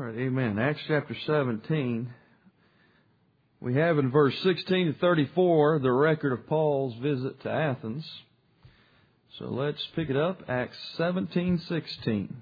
right, amen. Acts chapter 17. We have in verse 16 to 34 the record of Paul's visit to Athens. So let's pick it up. Acts 17:16.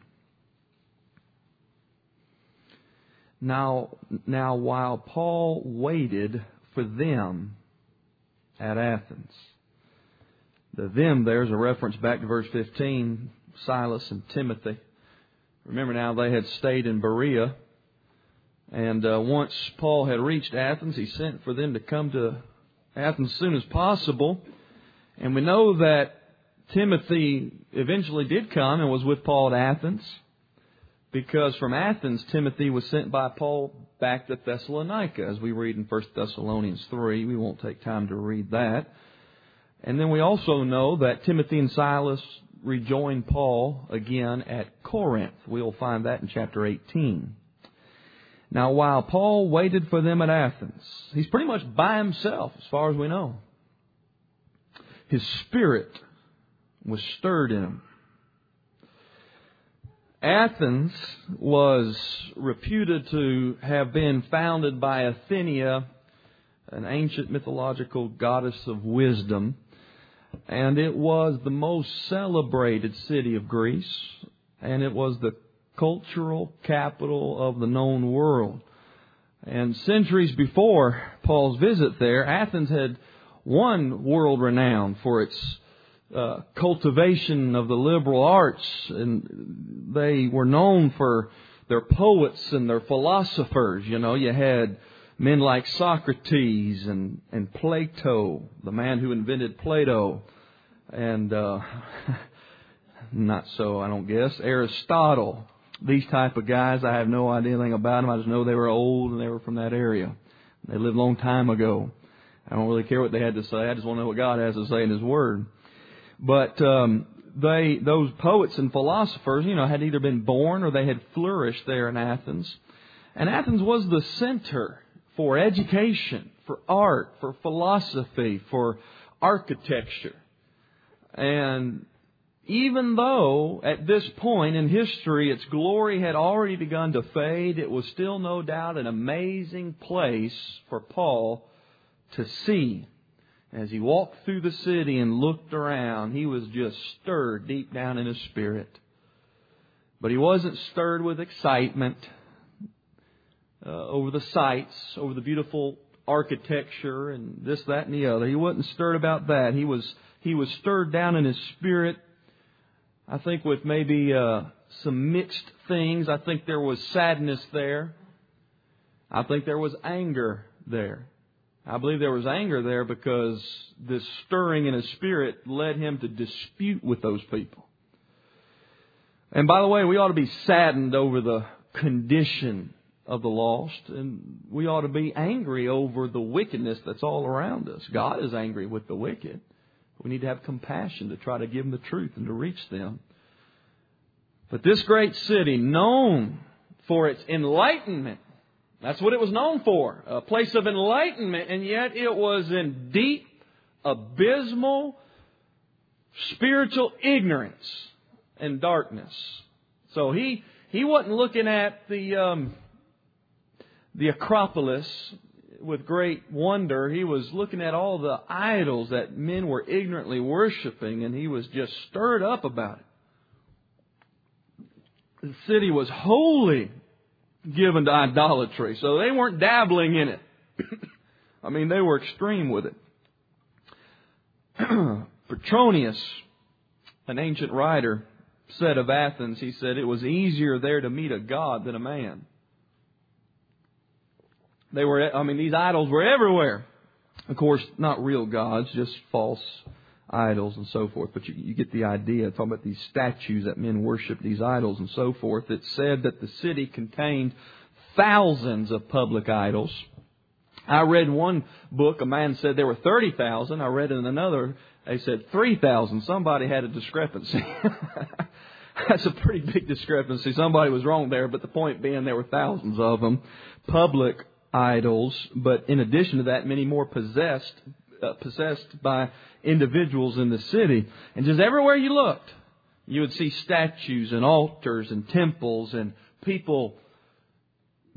Now while Paul waited for them at Athens. The them there is a reference back to verse 15, Silas and Timothy. Remember now, they had stayed in Berea. And once Paul had reached Athens, he sent for them to come to Athens as soon as possible. And we know that Timothy eventually did come and was with Paul at Athens, because from Athens, Timothy was sent by Paul back to Thessalonica, as we read in 1 Thessalonians 3. We won't take time to read that. And then we also know that Timothy and Silas rejoined Paul again at Corinth. We'll find that in chapter 18. Now, while Paul waited for them at Athens, he's pretty much by himself as far as we know. His spirit was stirred in him. Athens was reputed to have been founded by Athenia, an ancient mythological goddess of wisdom. And it was the most celebrated city of Greece. And it was the cultural capital of the known world. And centuries before Paul's visit there, Athens had won world renown for its cultivation of the liberal arts, and they were known for their poets and their philosophers. You know, you had men like Socrates and Plato, the man who invented Plato, and not so, I don't guess, Aristotle. These type of guys, I have no idea anything about them. I just know they were old and they were from that area. They lived a long time ago. I don't really care what they had to say. I just want to know what God has to say in His Word. But those poets and philosophers, had either been born or they had flourished there in Athens. And Athens was the center for education, for art, for philosophy, for architecture. And even though at this point in history its glory had already begun to fade, it was still no doubt an amazing place for Paul to see. As he walked through the city and looked around, he was just stirred deep down in his spirit. But he wasn't stirred with excitement over the sights, over the beautiful architecture and this, that, and the other. He wasn't stirred about that. He was stirred down in his spirit, I think, with maybe some mixed things. I think there was sadness there. I think there was anger there. I believe there was anger there because this stirring in his spirit led him to dispute with those people. And by the way, we ought to be saddened over the condition of the lost, and we ought to be angry over the wickedness that's all around us. God is angry with the wicked. We need to have compassion to try to give them the truth and to reach them. But this great city, known for its enlightenment, that's what it was known for, a place of enlightenment, and yet it was in deep, abysmal, spiritual ignorance and darkness. So he wasn't looking at the Acropolis with great wonder. He was looking at all the idols that men were ignorantly worshiping, and he was just stirred up about it. The city was wholly given to idolatry, so they weren't dabbling in it. I mean, they were extreme with it. Petronius, an ancient writer, said of Athens, he said, it was easier there to meet a god than a man. These idols were everywhere. Of course, not real gods, just false idols and so forth. But you get the idea. Talking about these statues that men worship, these idols and so forth. It said that the city contained thousands of public idols. I read in one book, a man said there were 30,000. I read in another, they said 3,000. Somebody had a discrepancy. That's a pretty big discrepancy. Somebody was wrong there, but the point being there were thousands of them. Public idols, but in addition to that, many more possessed by individuals in the city. And just everywhere you looked, you would see statues and altars and temples and people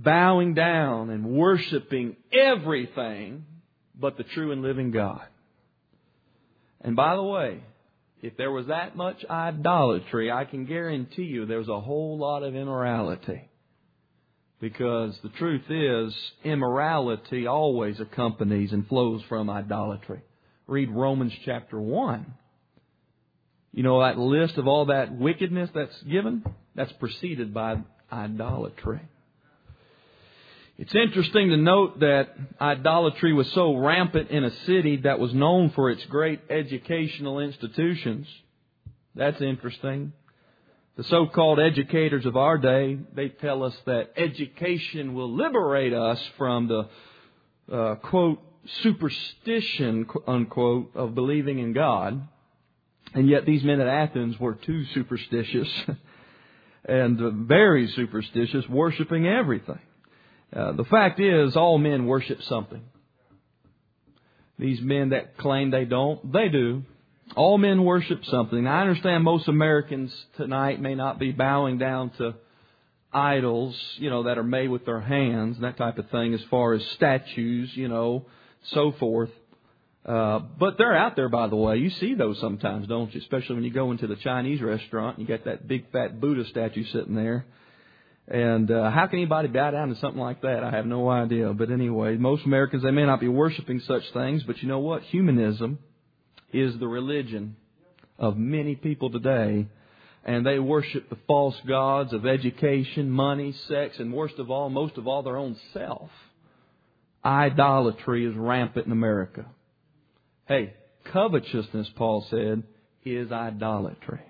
bowing down and worshiping everything but the true and living God. And by the way, if there was that much idolatry, I can guarantee you there's a whole lot of immorality. Because the truth is, immorality always accompanies and flows from idolatry. Read Romans chapter 1. You know that list of all that wickedness that's given? That's preceded by idolatry. It's interesting to note that idolatry was so rampant in a city that was known for its great educational institutions. That's interesting. The so-called educators of our day, they tell us that education will liberate us from the, quote, superstition, unquote, of believing in God. And yet these men at Athens were too superstitious and very superstitious, worshiping everything. The fact is, all men worship something. These men that claim they don't, they do. All men worship something. I understand most Americans tonight may not be bowing down to idols, that are made with their hands, that type of thing, as far as statues, so forth. But they're out there, by the way. You see those sometimes, don't you? Especially when you go into the Chinese restaurant and you got that big fat Buddha statue sitting there. And how can anybody bow down to something like that? I have no idea. But anyway, most Americans, they may not be worshiping such things, but you know what? Humanism is the religion of many people today. And they worship the false gods of education, money, sex, and most of all, their own self. Idolatry is rampant in America. Hey, covetousness, Paul said, is idolatry.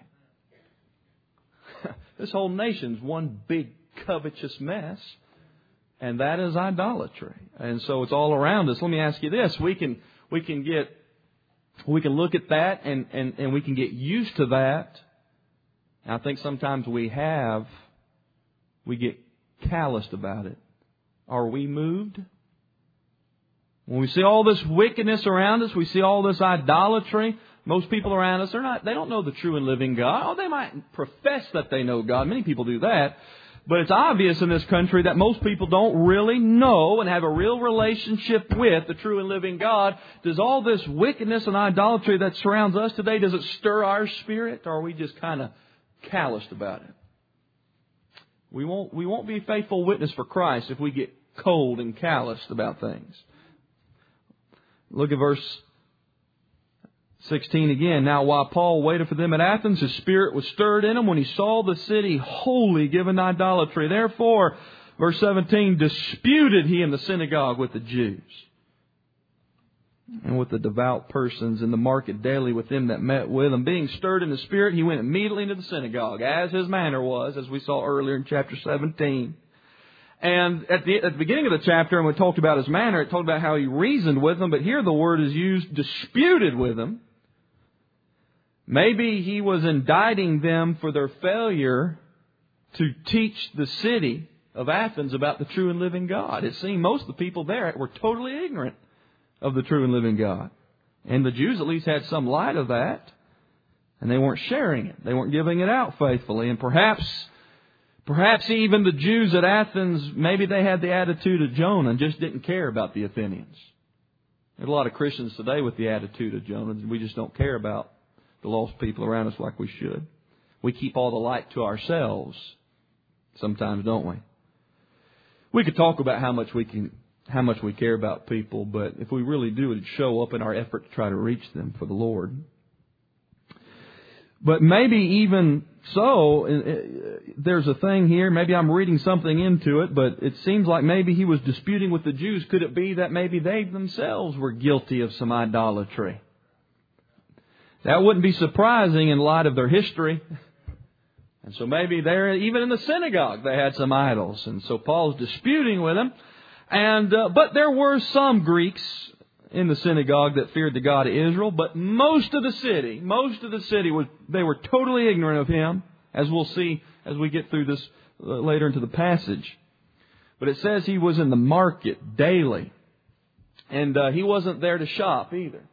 This whole nation's one big covetous mess, and that is idolatry. And so it's all around us. Let me ask you this: we can look at that and we can get used to that. And I think sometimes we get calloused about it. Are we moved? When we see all this wickedness around us, we see all this idolatry. Most people around us, they don't know the true and living God. Oh, they might profess that they know God. Many people do that. But it's obvious in this country that most people don't really know and have a real relationship with the true and living God. Does all this wickedness and idolatry that surrounds us today, does it stir our spirit? Or are we just kind of calloused about it? We won't be a faithful witness for Christ if we get cold and calloused about things. Look at verse 16 again. Now, while Paul waited for them at Athens, his spirit was stirred in him when he saw the city wholly given to idolatry. Therefore, verse 17, disputed he in the synagogue with the Jews and with the devout persons in the market daily with them that met with him. Being stirred in the spirit, he went immediately into the synagogue, as his manner was, as we saw earlier in chapter 17. And at the beginning of the chapter, and we talked about his manner, it talked about how he reasoned with them. But here the word is used, disputed with them. Maybe he was indicting them for their failure to teach the city of Athens about the true and living God. It seemed most of the people there were totally ignorant of the true and living God. And the Jews at least had some light of that. And they weren't sharing it. They weren't giving it out faithfully. And perhaps even the Jews at Athens, maybe they had the attitude of Jonah and just didn't care about the Athenians. There's a lot of Christians today with the attitude of Jonah. We just don't care about the lost people around us like we should. We keep all the light to ourselves sometimes, don't we? We could talk about how much we care about people, but if we really do, it'd show up in our effort to try to reach them for the Lord. But maybe even so, there's a thing here. Maybe I'm reading something into it, but it seems like maybe he was disputing with the Jews. Could it be that maybe they themselves were guilty of some idolatry? That wouldn't be surprising in light of their history. And so maybe there, even in the synagogue, they had some idols. And so Paul's disputing with them. But there were some Greeks in the synagogue that feared the God of Israel. But most of the city they were totally ignorant of Him, as we'll see as we get through this later into the passage. But it says he was in the market daily. And he wasn't there to shop either.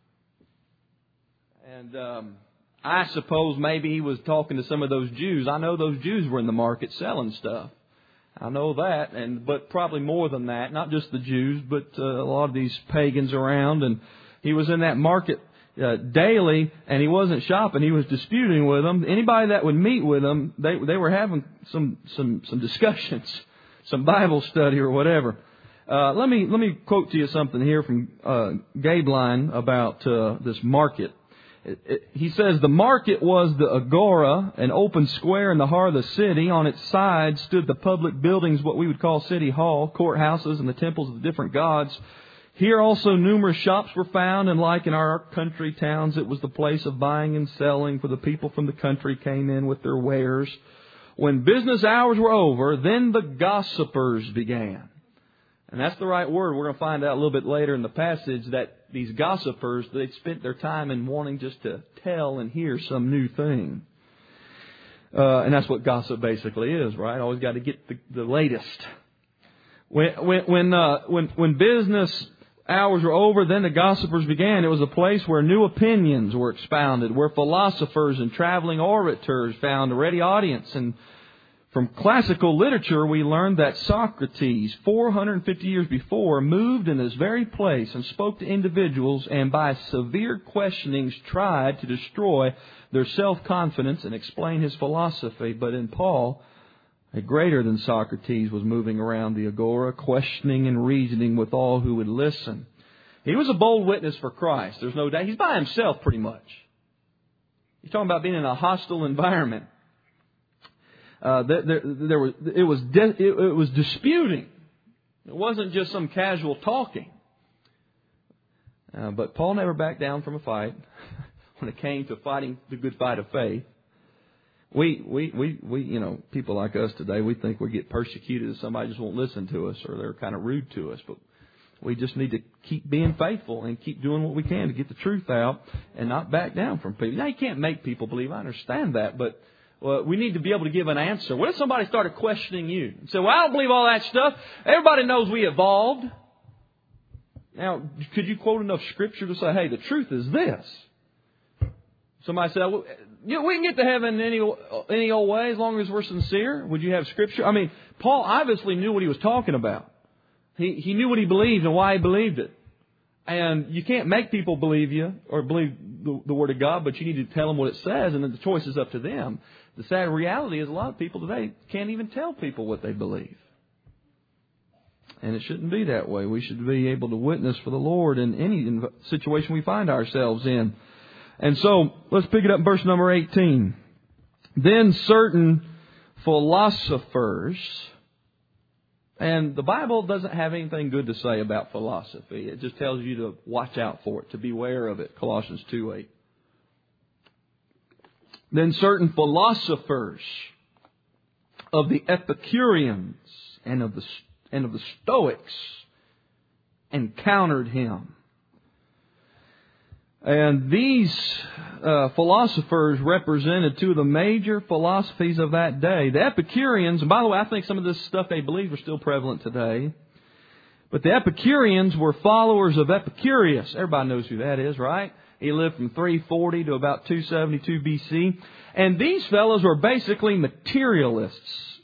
And I suppose maybe he was talking to some of those Jews. I know those Jews were in the market selling stuff. I know that, but probably more than that. Not just the Jews, but a lot of these pagans around. And he was in that market daily, and he wasn't shopping. He was disputing with them. Anybody that would meet with him, they were having some discussions, some Bible study or whatever. Let me quote to you something here from Gabe Line about this market. He says, the market was the agora, an open square in the heart of the city. On its side stood the public buildings, what we would call City Hall, courthouses, and the temples of the different gods. Here also numerous shops were found, and like in our country towns, it was the place of buying and selling, for the people from the country came in with their wares. When business hours were over, then the gossipers began. And that's the right word. We're going to find out a little bit later in the passage that these gossipers, they spent their time in wanting just to tell and hear some new thing. And that's what gossip basically is, right? Always got to get the latest. When business hours were over, then the gossipers began. It was a place where new opinions were expounded, where philosophers and traveling orators found a ready audience. And from classical literature, we learned that Socrates, 450 years before, moved in this very place and spoke to individuals and by severe questionings tried to destroy their self-confidence and explain his philosophy. But in Paul, a greater than Socrates was moving around the agora, questioning and reasoning with all who would listen. He was a bold witness for Christ. There's no doubt. He's by himself pretty much. He's talking about being in a hostile environment. It was disputing. It wasn't just some casual talking. But Paul never backed down from a fight when it came to fighting the good fight of faith. We people like us today, we think we get persecuted if somebody just won't listen to us or they're kind of rude to us. But we just need to keep being faithful and keep doing what we can to get the truth out and not back down from people. Now, you can't make people believe. I understand that, but we need to be able to give an answer. What if somebody started questioning you and said, well, I don't believe all that stuff. Everybody knows we evolved. Now, could you quote enough Scripture to say, hey, the truth is this? Somebody said, well, we can get to heaven any old way as long as we're sincere. Would you have Scripture? I mean, Paul obviously knew what he was talking about. He knew what he believed and why he believed it. And you can't make people believe you or believe the Word of God, but you need to tell them what it says, and then the choice is up to them. The sad reality is a lot of people today can't even tell people what they believe. And it shouldn't be that way. We should be able to witness for the Lord in any situation we find ourselves in. And so, let's pick it up in verse number 18. Then certain philosophers, and the Bible doesn't have anything good to say about philosophy. It just tells you to watch out for it, to beware of it. Colossians 2:8. Then certain philosophers of the Epicureans and of the Stoics encountered him. And these philosophers represented two of the major philosophies of that day. The Epicureans, and by the way, I think some of this stuff they believed are still prevalent today. But the Epicureans were followers of Epicurus. Everybody knows who that is, right? He lived from 340 to about 272 BC. And these fellows were basically materialists.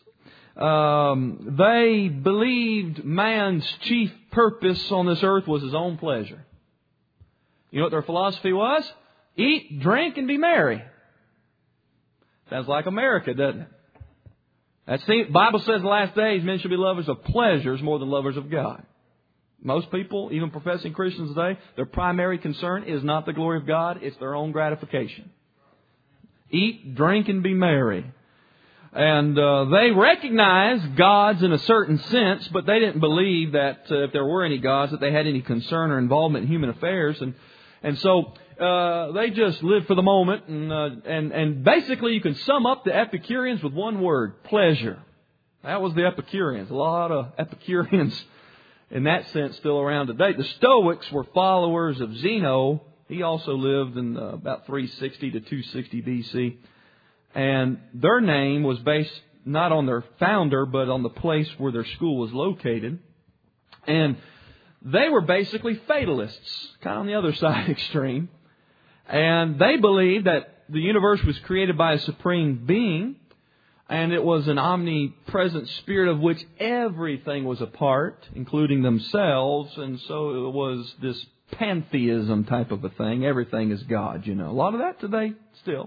They believed man's chief purpose on this earth was his own pleasure. You know what their philosophy was? Eat, drink, and be merry. Sounds like America, doesn't it? That's the Bible says in the last days men should be lovers of pleasures more than lovers of God. Most people, even professing Christians today, their primary concern is not the glory of God, it's their own gratification. Eat, drink, and be merry. And they recognized gods in a certain sense, but they didn't believe that if there were any gods, that they had any concern or involvement in human affairs. And so they just lived for the moment. And basically you can sum up the Epicureans with one word: pleasure. That was the Epicureans. A lot of Epicureans in that sense still around today. The Stoics were followers of Zeno. He also lived in about 360 to 260 BC. And their name was based not on their founder, but on the place where their school was located. And they were basically fatalists, kind of on the other side extreme. And they believed that the universe was created by a supreme being. And it was an omnipresent spirit of which everything was a part, including themselves. And so it was this pantheism type of a thing. Everything is God, you know. A lot of that today still.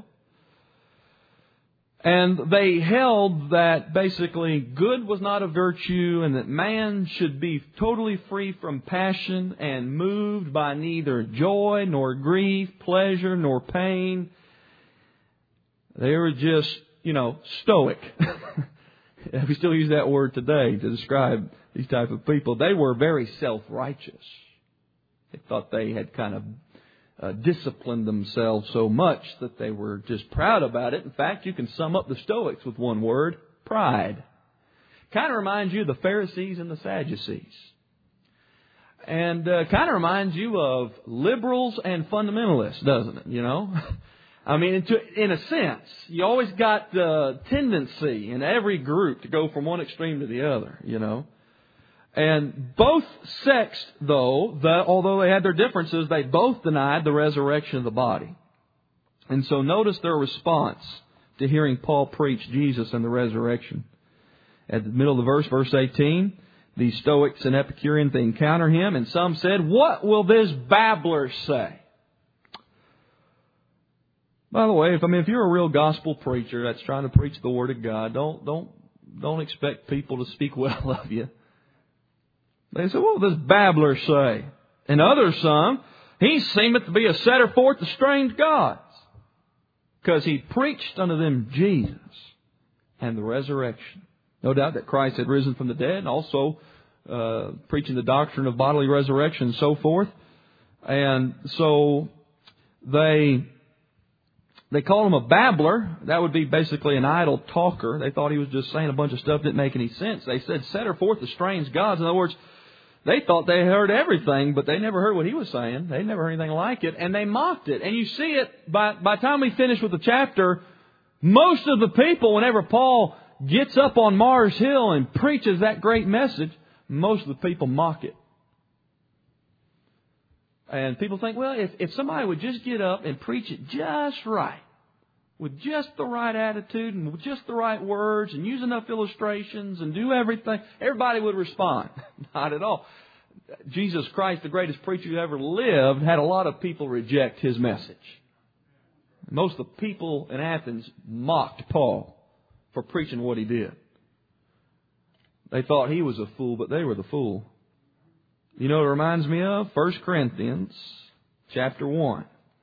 And they held that basically good was not a virtue and that man should be totally free from passion and moved by neither joy nor grief, pleasure nor pain. They were just, stoic. We still use that word today to describe these type of people. They were very self-righteous. They thought they had kind of disciplined themselves so much that they were just proud about it. In fact, you can sum up the Stoics with one word: pride. Kind of reminds you of the Pharisees and the Sadducees. And kind of reminds you of liberals and fundamentalists, doesn't it? I mean, in a sense, you always got the tendency in every group to go from one extreme to the other, And both sects, though, although they had their differences, they both denied the resurrection of the body. And so notice their response to hearing Paul preach Jesus and the resurrection. At the middle of the verse, verse 18, the Stoics and Epicureans, they encounter him, and some said, "What will this babbler say?" By the way, if you're a real gospel preacher that's trying to preach the Word of God, don't expect people to speak well of you. They said, "What will this babbler say?" And others some, "He seemeth to be a setter forth the strange gods." Because he preached unto them Jesus and the resurrection. No doubt that Christ had risen from the dead, and also preaching the doctrine of bodily resurrection and so forth. And so they called him a babbler. That would be basically an idle talker. They thought he was just saying a bunch of stuff that didn't make any sense. They said, "Setter forth the strange gods." In other words, they thought they heard everything, but they never heard what he was saying. They never heard anything like it, and they mocked it. And you see it, by the time we finish with the chapter, most of the people, whenever Paul gets up on Mars Hill and preaches that great message, most of the people mock it. And people think, well, if somebody would just get up and preach it just right, with just the right attitude and with just the right words and use enough illustrations and do everything, everybody would respond. Not at all. Jesus Christ, the greatest preacher who ever lived, had a lot of people reject his message. Most of the people in Athens mocked Paul for preaching what he did. They thought he was a fool, but they were the fool. You know what it reminds me of? 1 Corinthians chapter 1.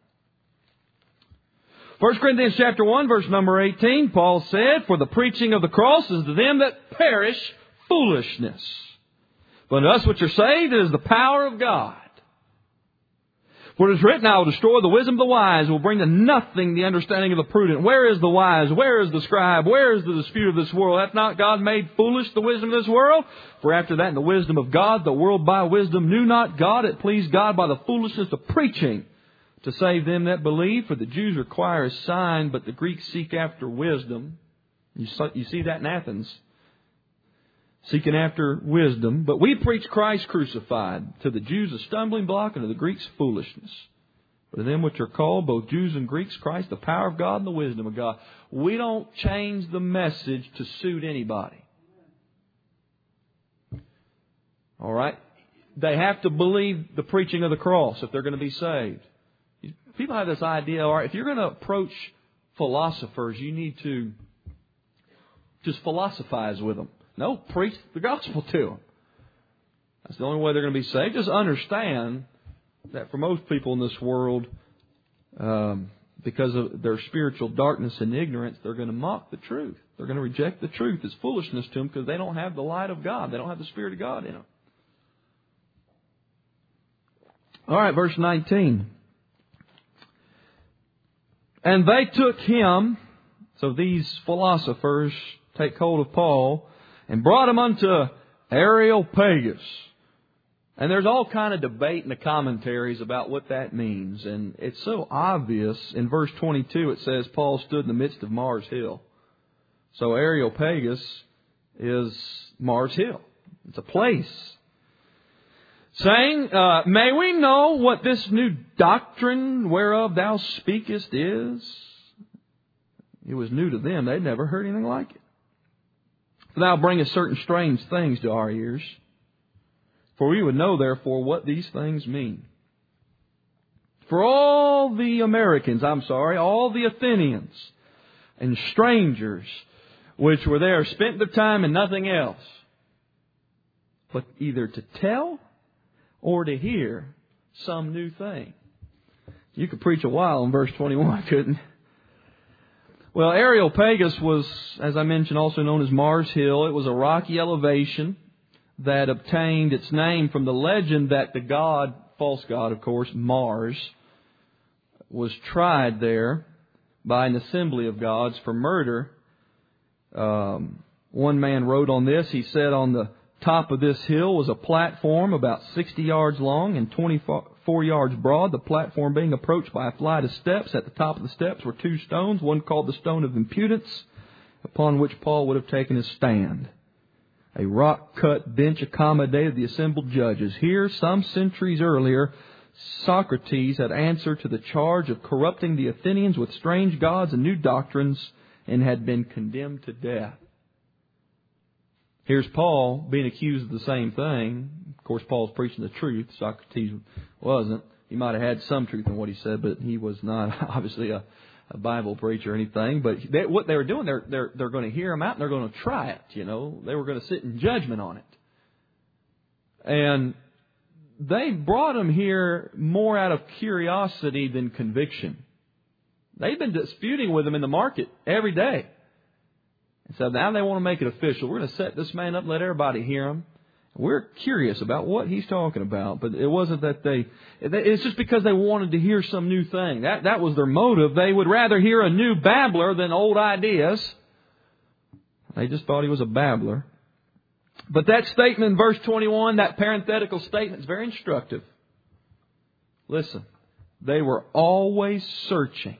1 Corinthians chapter 1, verse number 18, Paul said, "For the preaching of the cross is to them that perish foolishness. But to us which are saved, it is the power of God. For it is written, I will destroy the wisdom of the wise, will bring to nothing the understanding of the prudent. Where is the wise? Where is the scribe? Where is the dispute of this world? Hath not God made foolish the wisdom of this world? For after that, in the wisdom of God, the world by wisdom knew not God. It pleased God by the foolishness of preaching to save them that believe. For the Jews require a sign, but the Greeks seek after wisdom." You see that in Athens. Seeking after wisdom. "But we preach Christ crucified, to the Jews a stumbling block, and to the Greeks foolishness. But to them which are called, both Jews and Greeks, Christ, the power of God and the wisdom of God." We don't change the message to suit anybody. All right? They have to believe the preaching of the cross if they're going to be saved. People have this idea, all right, if you're going to approach philosophers, you need to just philosophize with them. No, preach the gospel to them. That's the only way they're going to be saved. Just understand that for most people in this world, because of their spiritual darkness and ignorance, they're going to mock the truth. They're going to reject the truth. It's foolishness to them because they don't have the light of God. They don't have the Spirit of God in them. All right, verse 19. "And they took him," so these philosophers take hold of Paul, "and brought him unto Areopagus." And there's all kind of debate in the commentaries about what that means. And it's so obvious. In verse 22 it says Paul stood in the midst of Mars Hill. So Areopagus is Mars Hill. It's a place. Saying, "May we know what this new doctrine whereof thou speakest is?" It was new to them. They'd never heard anything like it. Thou bringest certain strange things to our ears. For we would know, therefore, what these things mean. For all the Athenians and strangers which were there spent their time in nothing else, but either to tell or to hear some new thing. You could preach a while on verse 21, couldn't you? Well, Areopagus was, as I mentioned, also known as Mars Hill. It was a rocky elevation that obtained its name from the legend that the god, false god of course, Mars, was tried there by an assembly of gods for murder. One man wrote on this, he said, on the top of this hill was a platform about 60 yards long and 24 yards broad, the platform being approached by a flight of steps. At the top of the steps were two stones, one called the stone of impudence, upon which Paul would have taken his stand. A rock-cut bench accommodated the assembled judges. Here, some centuries earlier, Socrates had answered to the charge of corrupting the Athenians with strange gods and new doctrines and had been condemned to death. Here's Paul being accused of the same thing. Of course, Paul's preaching the truth. Socrates wasn't. He might have had some truth in what he said, but he was not obviously a Bible preacher or anything. But what they were doing, they're going to hear him out and they're going to try it. You know, they were going to sit in judgment on it. And they brought him here more out of curiosity than conviction. They've been disputing with him in the market every day. And so now they want to make it official. We're going to set this man up and let everybody hear him. We're curious about what he's talking about. But it wasn't that it's just because they wanted to hear some new thing. That was their motive. They would rather hear a new babbler than old ideas. They just thought he was a babbler. But that statement in verse 21, that parenthetical statement, is very instructive. Listen, they were always searching.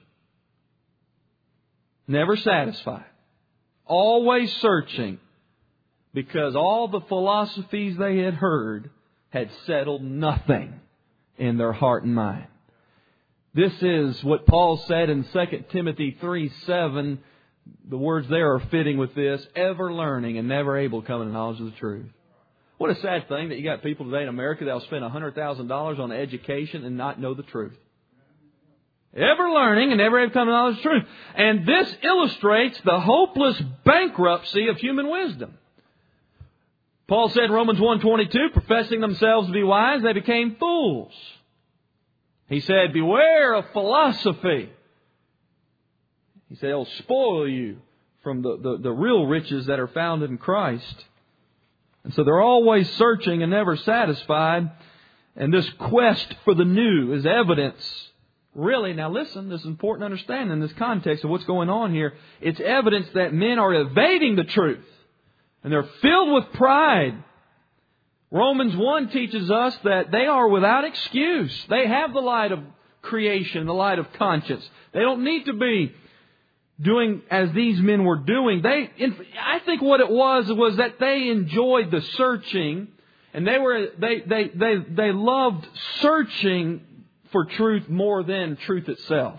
Never satisfied. Always searching. Because all the philosophies they had heard had settled nothing in their heart and mind. This is what Paul said in 2 Timothy 3:7. The words there are fitting with this. Ever learning and never able to come to the knowledge of the truth. What a sad thing that you got people today in America that will spend $100,000 on education and not know the truth. Ever learning and never able to come to the knowledge of the truth. And this illustrates the hopeless bankruptcy of human wisdom. Paul said in Romans 1:22, professing themselves to be wise, they became fools. He said, beware of philosophy. He said, it'll spoil you from the real riches that are found in Christ. And so they're always searching and never satisfied. And this quest for the new is evidence. Really, now listen, this is important to understand in this context of what's going on here. It's evidence that men are evading the truth. And they're filled with pride. Romans 1 teaches us that they are without excuse. They have the light of creation, the light of conscience. They don't need to be doing as these men were doing. I think what it was that they enjoyed the searching, and they loved searching for truth more than truth itself.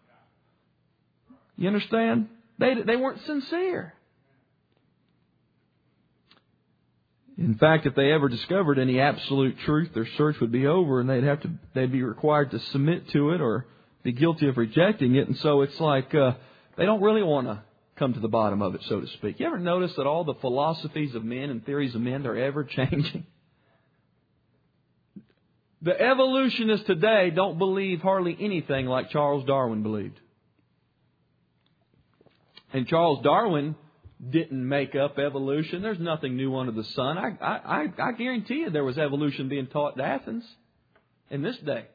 You understand? They weren't sincere. In fact, if they ever discovered any absolute truth, their search would be over and they'd be required to submit to it or be guilty of rejecting it. And so it's like they don't really want to come to the bottom of it, so to speak. You ever notice that all the philosophies of men and theories of men are ever changing? The evolutionists today don't believe hardly anything like Charles Darwin believed. And Charles Darwin didn't make up evolution. There's nothing new under the sun. I guarantee you there was evolution being taught in Athens in this day.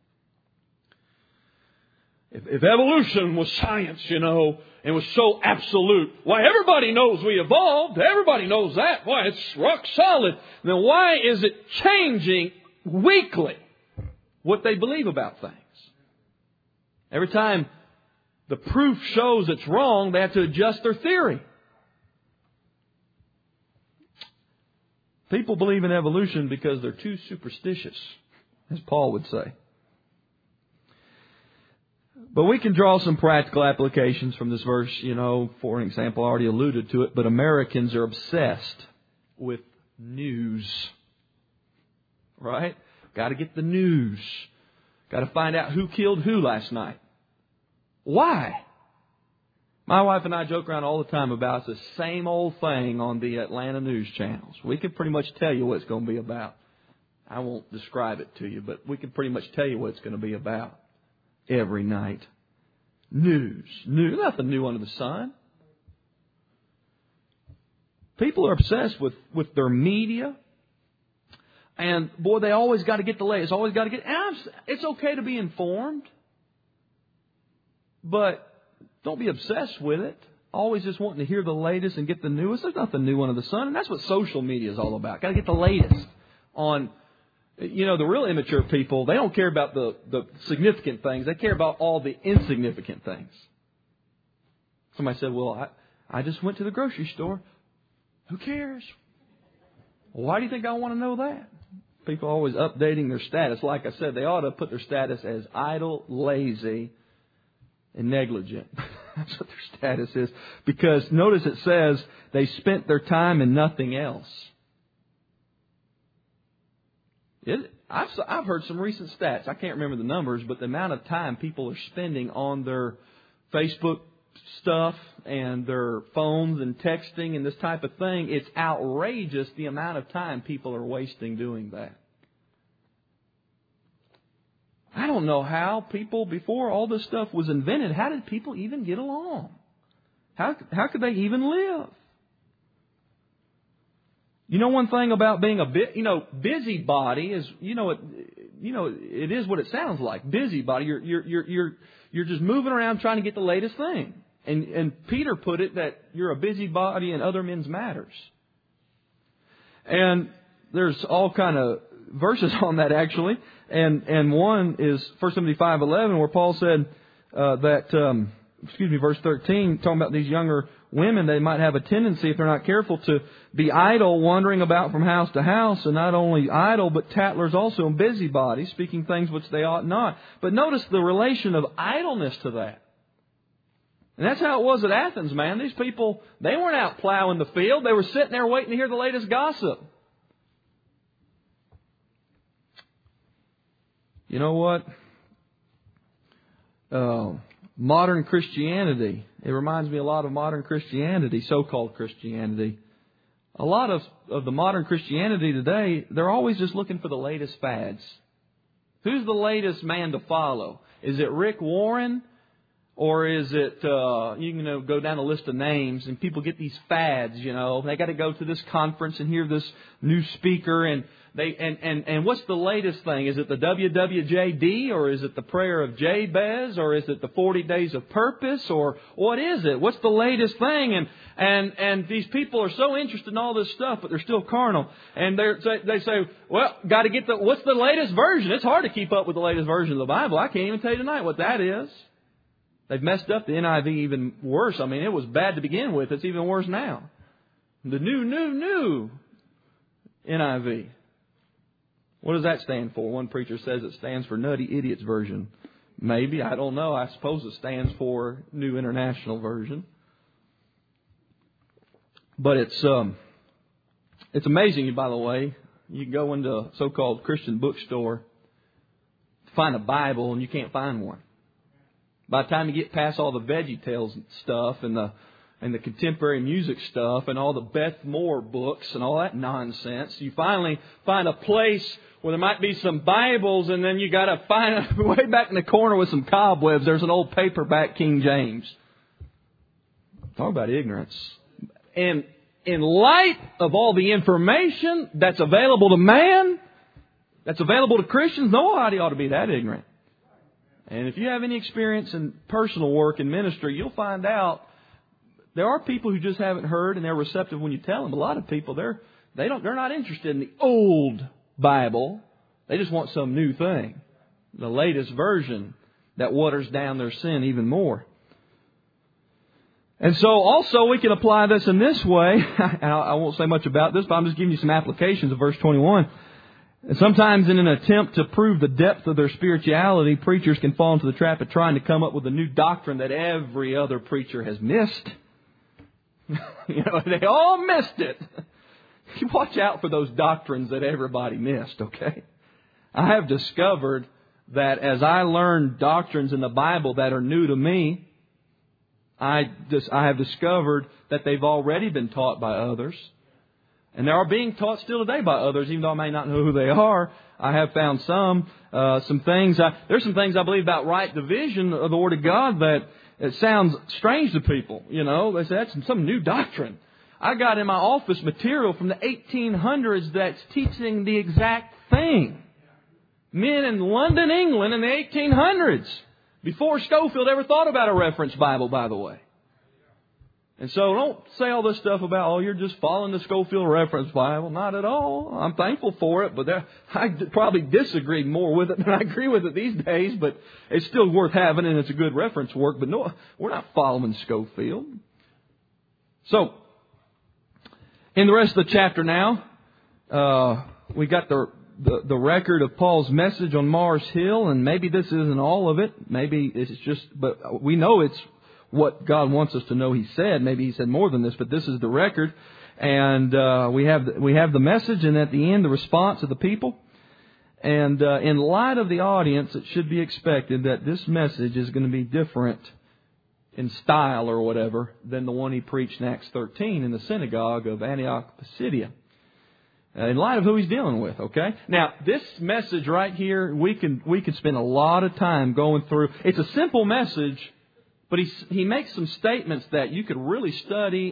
If evolution was science, and was so absolute, why everybody knows we evolved. Everybody knows that. Why, it's rock solid. Then why is it changing weekly what they believe about things? Every time the proof shows it's wrong, they have to adjust their theory. People believe in evolution because they're too superstitious, as Paul would say. But we can draw some practical applications from this verse. For an example, I already alluded to it, but Americans are obsessed with news. Right? Got to get the news. Got to find out who killed who last night. Why? My wife and I joke around all the time about the same old thing on the Atlanta news channels. We can pretty much tell you what it's going to be about. I won't describe it to you, but we can pretty much tell you what it's going to be about every night. News. Nothing new under the sun. People are obsessed with their media. And boy, they always got to get the latest. Always got to get. And it's okay to be informed, but don't be obsessed with it. Always just wanting to hear the latest and get the newest. There's nothing new under the sun, and that's what social media is all about. Got to get the latest on. The real immature people. They don't care about the significant things. They care about all the insignificant things. Somebody said, "Well, I just went to the grocery store." Who cares? Why do you think I want to know that? People are always updating their status. Like I said, they ought to put their status as idle, lazy, and negligent. That's what their status is. Because notice it says they spent their time in nothing else. I've heard some recent stats. I can't remember the numbers, but the amount of time people are spending on their Facebook stuff and their phones and texting and this type of thing, it's outrageous the amount of time people are wasting doing that. I don't know how people, before all this stuff was invented, how did people even get along? How could they even live? One thing about being busybody is, it is what it sounds like. Busybody, you're just moving around trying to get the latest thing. And Peter put it that you're a busybody in other men's matters. And there's all kind of verses on that actually. And one is 1 Timothy 5:11, where Paul said verse 13, talking about these younger women, they might have a tendency, if they're not careful, to be idle, wandering about from house to house, and not only idle, but tattlers also, and busybodies, speaking things which they ought not. But notice the relation of idleness to that. And that's how it was at Athens, man. These people, they weren't out plowing the field. They were sitting there waiting to hear the latest gossip. You know what? Modern Christianity. It reminds me a lot of modern Christianity, so-called Christianity. A lot of the modern Christianity today, they're always just looking for the latest fads. Who's the latest man to follow? Is it Rick Warren? Or is it, you can go down a list of names and people get these fads, They got to go to this conference and hear this new speaker and what's the latest thing? Is it the WWJD or is it the prayer of Jabez or is it the 40 days of purpose or what is it? What's the latest thing? And these people are so interested in all this stuff, but they're still carnal. And they say, well, got to get what's the latest version? It's hard to keep up with the latest version of the Bible. I can't even tell you tonight what that is. They've messed up the NIV even worse. I mean, it was bad to begin with. It's even worse now. The new NIV. What does that stand for? One preacher says it stands for Nutty Idiot's Version. Maybe. I don't know. I suppose it stands for New International Version. But it's amazing, by the way. You can go into a so-called Christian bookstore, find a Bible, and you can't find one. By the time you get past all the VeggieTales stuff and the contemporary music stuff and all the Beth Moore books and all that nonsense, you finally find a place where there might be some Bibles, and then you got to find way back in the corner with some cobwebs. There's an old paperback King James. Talk about ignorance. And in light of all the information that's available to man, that's available to Christians, nobody ought to be that ignorant. And if you have any experience in personal work and ministry, you'll find out there are people who just haven't heard and they're receptive when you tell them. A lot of people, they're not interested in the old Bible. They just want some new thing, the latest version that waters down their sin even more. And so also we can apply this in this way. And I won't say much about this, but I'm just giving you some applications of verse 21. And sometimes in an attempt to prove the depth of their spirituality, preachers can fall into the trap of trying to come up with a new doctrine that every other preacher has missed. They all missed it. You watch out for those doctrines that everybody missed, okay? I have discovered that as I learn doctrines in the Bible that are new to me, I have discovered that they've already been taught by others. And they are being taught still today by others, even though I may not know who they are. I have found some things. There's some things I believe about right division of the Word of God that it sounds strange to people. They say that's some new doctrine. I got in my office material from the 1800s that's teaching the exact thing. Men in London, England in the 1800s. Before Scofield ever thought about a reference Bible, by the way. And so don't say all this stuff about, you're just following the Scofield reference Bible. Not at all. I'm thankful for it, but I probably disagree more with it than I agree with it these days. But it's still worth having, and it's a good reference work. But no, we're not following Scofield. So, in the rest of the chapter now, we got the record of Paul's message on Mars Hill, and maybe this isn't all of it. Maybe it's just, but we know it's what God wants us to know He said. Maybe He said more than this, but this is the record. And we have the message, and at the end, the response of the people. And in light of the audience, it should be expected that this message is going to be different in style or whatever than the one he preached in Acts 13 in the synagogue of Antioch Pisidia. In light of who he's dealing with, okay? Now, this message right here, we could spend a lot of time going through. It's a simple message, but he makes some statements that you could really study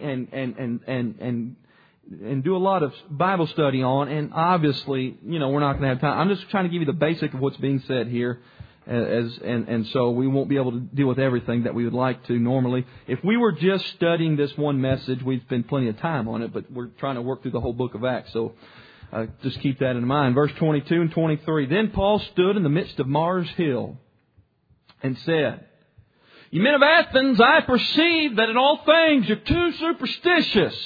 and do a lot of Bible study on. And obviously, we're not going to have time. I'm just trying to give you the basic of what's being said here. And so we won't be able to deal with everything that we would like to normally. If we were just studying this one message, we'd spend plenty of time on it, but we're trying to work through the whole book of Acts. So just keep that in mind. Verse 22 and 23. Then Paul stood in the midst of Mars Hill and said, "You men of Athens, I perceive that in all things you're too superstitious.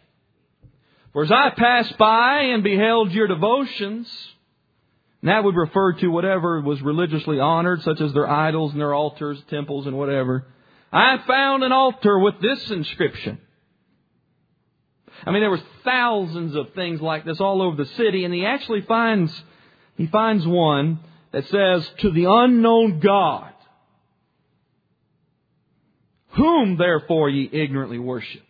For as I passed by and beheld your devotions," and that would refer to whatever was religiously honored, such as their idols and their altars, temples and whatever, "I found an altar with this inscription." I mean, there was thousands of things like this all over the city, and he actually finds one that says, "To the unknown God, whom therefore ye ignorantly worship,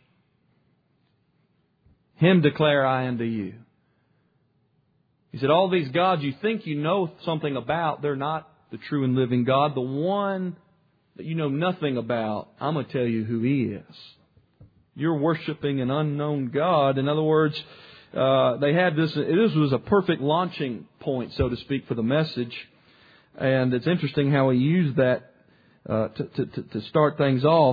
Him declare I unto you." He said, all these gods you think you know something about, they're not the true and living God. The one that you know nothing about, I'm going to tell you who He is. You're worshiping an unknown God. In other words, they had this. This was a perfect launching point, so to speak, for the message. And it's interesting how he used that to start things off.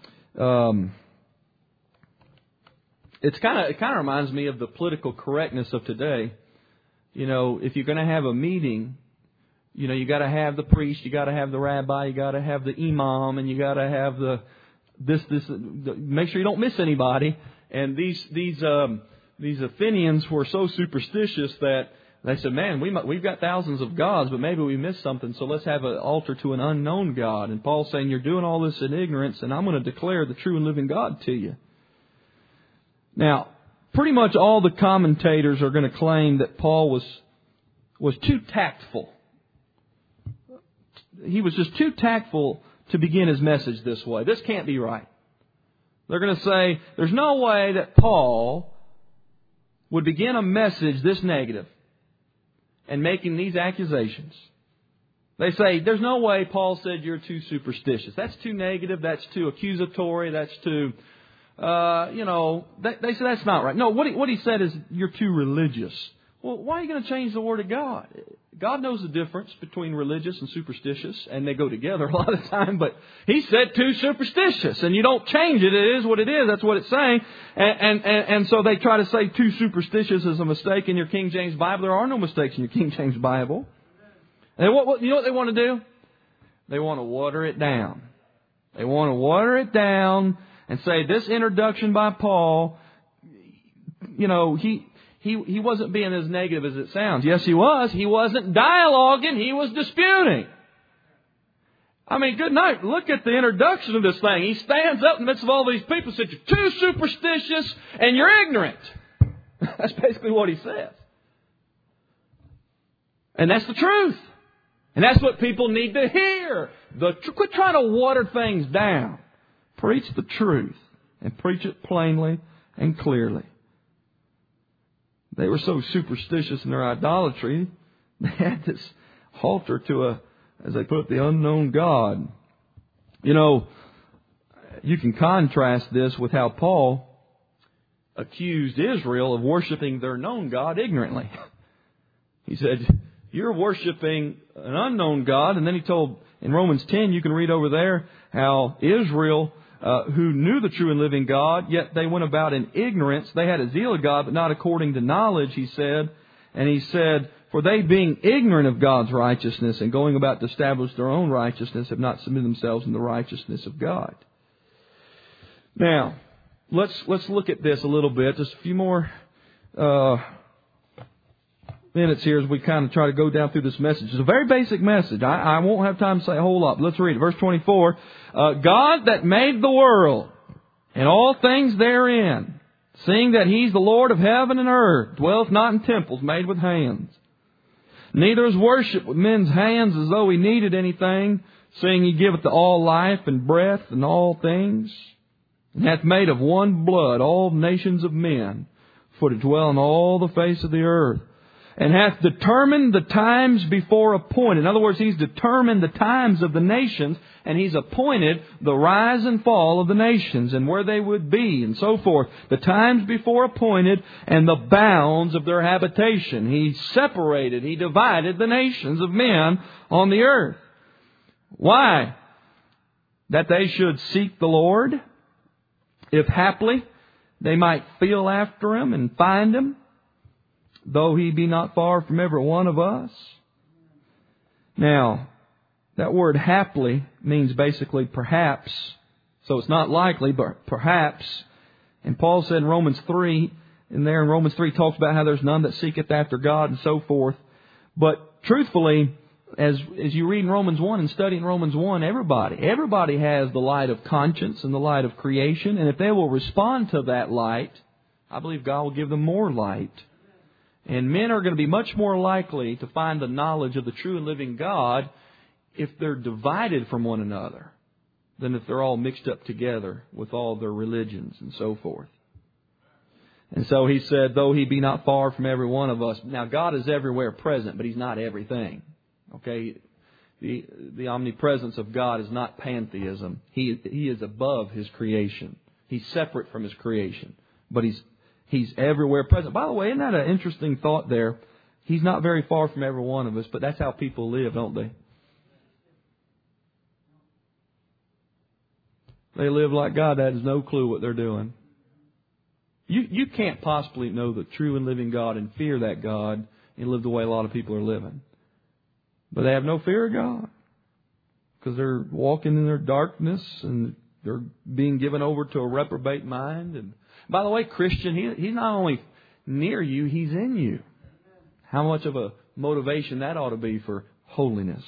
It kind of reminds me of the political correctness of today. If you're going to have a meeting, you got to have the priest, you got to have the rabbi, you got to have the imam, and you got to have make sure you don't miss anybody. And these Athenians were so superstitious that they said, "Man, we've got thousands of gods, but maybe we missed something. So let's have an altar to an unknown God." And Paul's saying, "You're doing all this in ignorance, and I'm going to declare the true and living God to you." Now, pretty much all the commentators are going to claim that Paul was too tactful. He was just too tactful to begin his message this way. This can't be right. They're going to say, there's no way that Paul would begin a message this negative and making these accusations. They say, there's no way Paul said you're too superstitious. That's too negative. That's too accusatory. That's too... they say that's not right. No, what he said is you're too religious. Well, why are you going to change the Word of God? God knows the difference between religious and superstitious, and they go together a lot of the time. But he said too superstitious, and you don't change it. It is what it is. That's what it's saying. And so they try to say too superstitious is a mistake in your King James Bible. There are no mistakes in your King James Bible. And you know what they want to do? They want to water it down. They want to water it down and say this introduction by Paul, he wasn't being as negative as it sounds. Yes, he was. He wasn't dialoguing. He was disputing. I mean, good night. Look at the introduction of this thing. He stands up in the midst of all these people and says, you're too superstitious and you're ignorant. That's basically what he says. And that's the truth. And that's what people need to hear. Quit trying to water things down. Preach the truth. And preach it plainly and clearly. They were so superstitious in their idolatry, they had this altar to as they put, the unknown God. You know, you can contrast this with how Paul accused Israel of worshiping their known God ignorantly. He said, you're worshiping an unknown God. And then he told, in Romans 10, you can read over there, how Israel, who knew the true and living God, yet they went about in ignorance. They had a zeal of God, but not according to knowledge, he said. And he said, for they being ignorant of God's righteousness and going about to establish their own righteousness have not submitted themselves in the righteousness of God. Now, let's look at this a little bit. Just a few more minutes here as we kind of try to go down through this message. It's a very basic message. I won't have time to say a whole lot. But let's read it. Verse 24. God that made the world and all things therein, seeing that He's the Lord of heaven and earth, dwelleth not in temples made with hands. Neither is worship with men's hands as though He needed anything, seeing He giveth to all life and breath and all things, and hath made of one blood all nations of men, for to dwell on all the face of the earth, and hath determined the times before appointed. In other words, He's determined the times of the nations, and He's appointed the rise and fall of the nations, and where they would be, and so forth. The times before appointed, and the bounds of their habitation. He separated, He divided the nations of men on the earth. Why? That they should seek the Lord, if haply they might feel after Him and find Him, though He be not far from every one of us. Now, that word haply means basically perhaps. So it's not likely, but perhaps. And Paul said in Romans 3, Romans 3 talks about how there's none that seeketh after God and so forth. But truthfully, as you read in Romans 1 and study in Romans 1, everybody has the light of conscience and the light of creation. And if they will respond to that light, I believe God will give them more light. And men are going to be much more likely to find the knowledge of the true and living God if they're divided from one another than if they're all mixed up together with all their religions and so forth. And so he said, though He be not far from every one of us. Now, God is everywhere present, but He's not everything. Okay? The omnipresence of God is not pantheism. He is above His creation. He's separate from His creation. But He's everywhere present. By the way, isn't that an interesting thought there? He's not very far from every one of us, but that's how people live, don't they? They live like God has no clue what they're doing. You can't possibly know the true and living God and fear that God and live the way a lot of people are living. But they have no fear of God because they're walking in their darkness and they're being given over to a reprobate mind. And by the way, Christian, He's not only near you, He's in you. How much of a motivation that ought to be for holiness.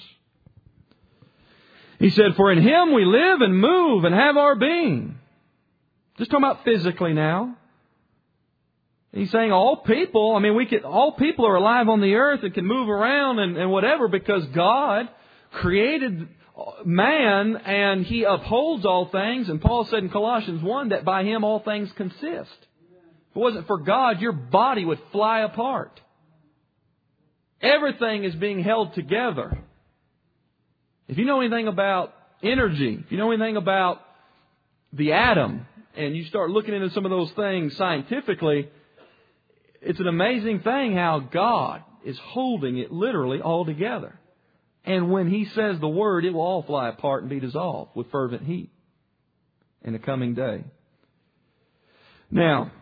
He said, for in Him we live and move and have our being. Just talking about physically now. He's saying all people are alive on the earth and can move around and whatever because God created man and He upholds all things. And Paul said in Colossians 1 that by Him all things consist. If it wasn't for God, your body would fly apart. Everything is being held together. If you know anything about energy, if you know anything about the atom, and you start looking into some of those things scientifically, it's an amazing thing how God is holding it literally all together. And when He says the word, it will all fly apart and be dissolved with fervent heat in the coming day. Now,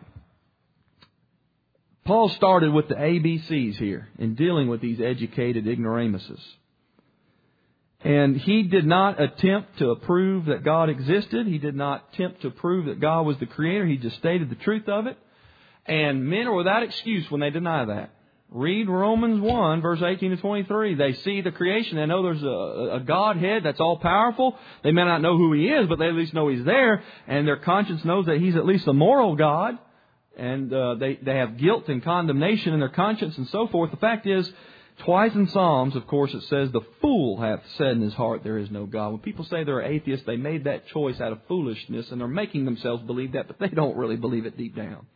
Paul started with the ABCs here in dealing with these educated ignoramuses. And he did not attempt to prove that God existed. He did not attempt to prove that God was the Creator. He just stated the truth of it. And men are without excuse when they deny that. Read Romans 1, verse 18 to 23. They see the creation. They know there's a Godhead that's all powerful. They may not know who He is, but they at least know He's there. And their conscience knows that He's at least a moral God. And they have guilt and condemnation in their conscience and so forth. The fact is, twice in Psalms, of course, it says, the fool hath said in his heart, there is no God. When people say they're atheists, they made that choice out of foolishness, and they're making themselves believe that, but they don't really believe it deep down.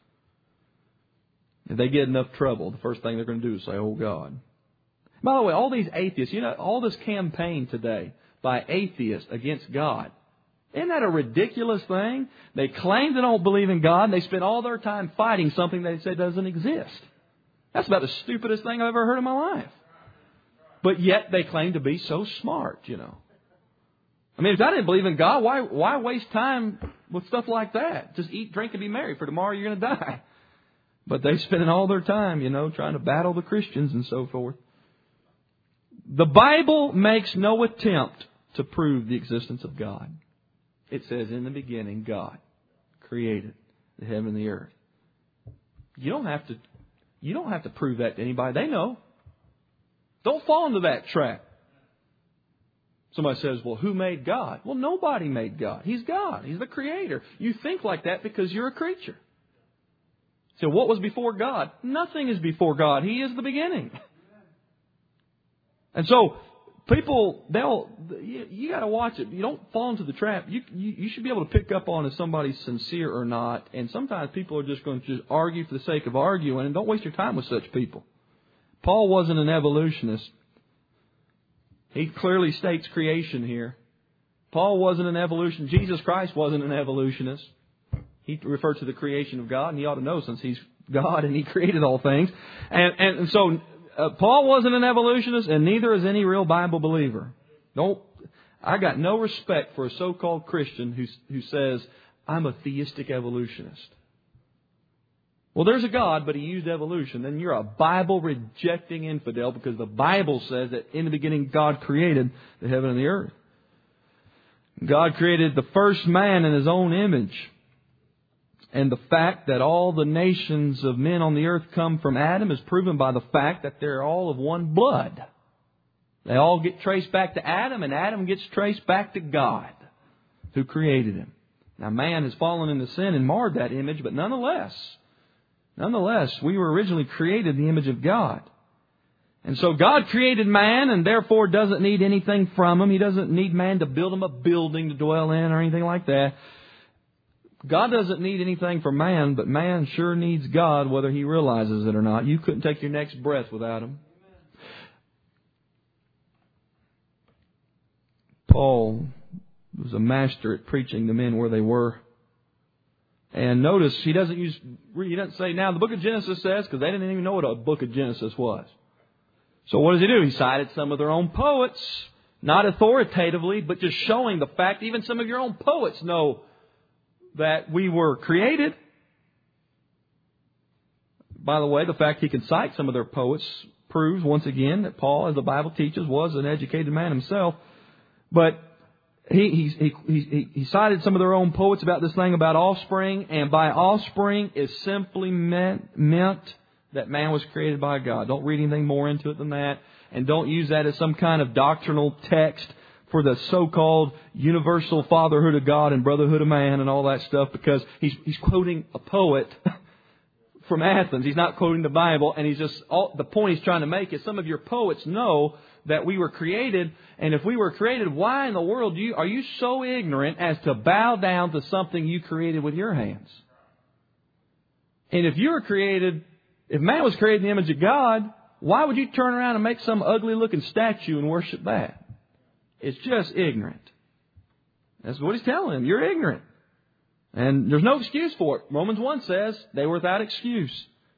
If they get enough trouble, the first thing they're going to do is say, oh, God. By the way, all these atheists, all this campaign today by atheists against God, isn't that a ridiculous thing? They claim they don't believe in God, and they spend all their time fighting something they say doesn't exist. That's about the stupidest thing I've ever heard in my life. But yet they claim to be so smart, I mean, if I didn't believe in God, why waste time with stuff like that? Just eat, drink, and be merry, for tomorrow you're going to die. But they spend all their time, trying to battle the Christians and so forth. The Bible makes no attempt to prove the existence of God. It says, in the beginning, God created the heaven and the earth. You don't have to prove that to anybody. They know. Don't fall into that trap. Somebody says, well, who made God? Well, nobody made God. He's God. He's the Creator. You think like that because you're a creature. So what was before God? Nothing is before God. He is the beginning. And so people, you got to watch it. You don't fall into the trap. You should be able to pick up on if somebody's sincere or not. And sometimes people are just going to just argue for the sake of arguing. And don't waste your time with such people. Paul wasn't an evolutionist. He clearly states creation here. Paul wasn't an evolutionist. Jesus Christ wasn't an evolutionist. He referred to the creation of God, and he ought to know since He's God and He created all things. And so Paul wasn't an evolutionist, and neither is any real Bible believer. I got no respect for a so-called Christian who says, I'm a theistic evolutionist. Well, there's a God, but He used evolution. Then you're a Bible-rejecting infidel because the Bible says that in the beginning God created the heaven and the earth. God created the first man in His own image. And the fact that all the nations of men on the earth come from Adam is proven by the fact that they're all of one blood. They all get traced back to Adam, and Adam gets traced back to God, who created him. Now, man has fallen into sin and marred that image, but nonetheless, we were originally created in the image of God. And so God created man and therefore doesn't need anything from him. He doesn't need man to build him a building to dwell in or anything like that. God doesn't need anything from man, but man sure needs God whether he realizes it or not. You couldn't take your next breath without Him. Paul was a master at preaching the men where they were. And notice he doesn't say, now the book of Genesis says, because they didn't even know what a book of Genesis was. So what does he do? He cited some of their own poets, not authoritatively, but just showing the fact even some of your own poets know that we were created. By the way, the fact he can cite some of their poets proves once again that Paul, as the Bible teaches, was an educated man himself. But he cited some of their own poets about this thing about offspring, and by offspring is simply meant that man was created by God. Don't read anything more into it than that, and don't use that as some kind of doctrinal text for the so-called universal fatherhood of God and brotherhood of man and all that stuff, because he's quoting a poet from Athens. He's not quoting the Bible, and the point he's trying to make is some of your poets know that we were created, and if we were created, why in the world are you so ignorant as to bow down to something you created with your hands? And if man was created in the image of God, why would you turn around and make some ugly looking statue and worship that? It's just ignorant. That's what he's telling them. You're ignorant. And there's no excuse for it. Romans 1 says they were without excuse.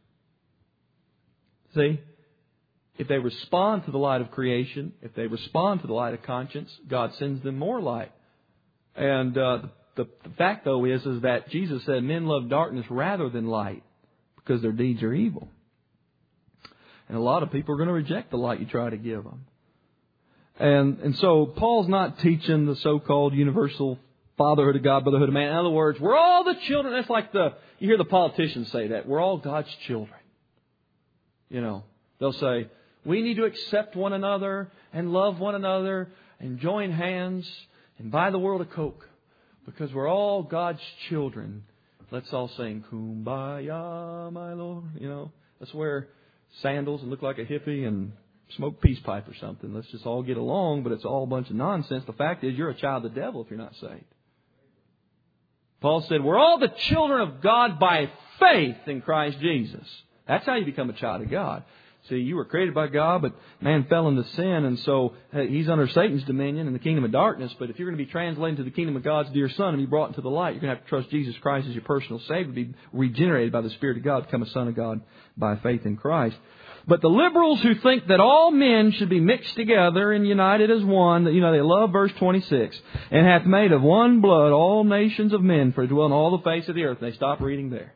See? If they respond to the light of creation, if they respond to the light of conscience, God sends them more light. And the fact, though, is that Jesus said men love darkness rather than light because their deeds are evil. And a lot of people are going to reject the light you try to give them. And so Paul's not teaching the so-called universal fatherhood of God, brotherhood of man. In other words, we're all the children. That's like you hear the politicians say that. We're all God's children. You know, they'll say, we need to accept one another and love one another and join hands and buy the world a Coke because we're all God's children. Let's all sing, Kumbaya, my Lord. You know, let's wear sandals and look like a hippie and smoke peace pipe or something. Let's just all get along, but it's all a bunch of nonsense. The fact is, you're a child of the devil if you're not saved. Paul said, we're all the children of God by faith in Christ Jesus. That's how you become a child of God. See, you were created by God, but man fell into sin, and so he's under Satan's dominion in the kingdom of darkness. But if you're going to be translated to the kingdom of God's dear Son and be brought into the light, you're going to have to trust Jesus Christ as your personal Savior, be regenerated by the Spirit of God, become a son of God by faith in Christ. But the liberals who think that all men should be mixed together and united as one, you know, they love verse 26, and hath made of one blood all nations of men for to dwell on all the face of the earth. And they stop reading there.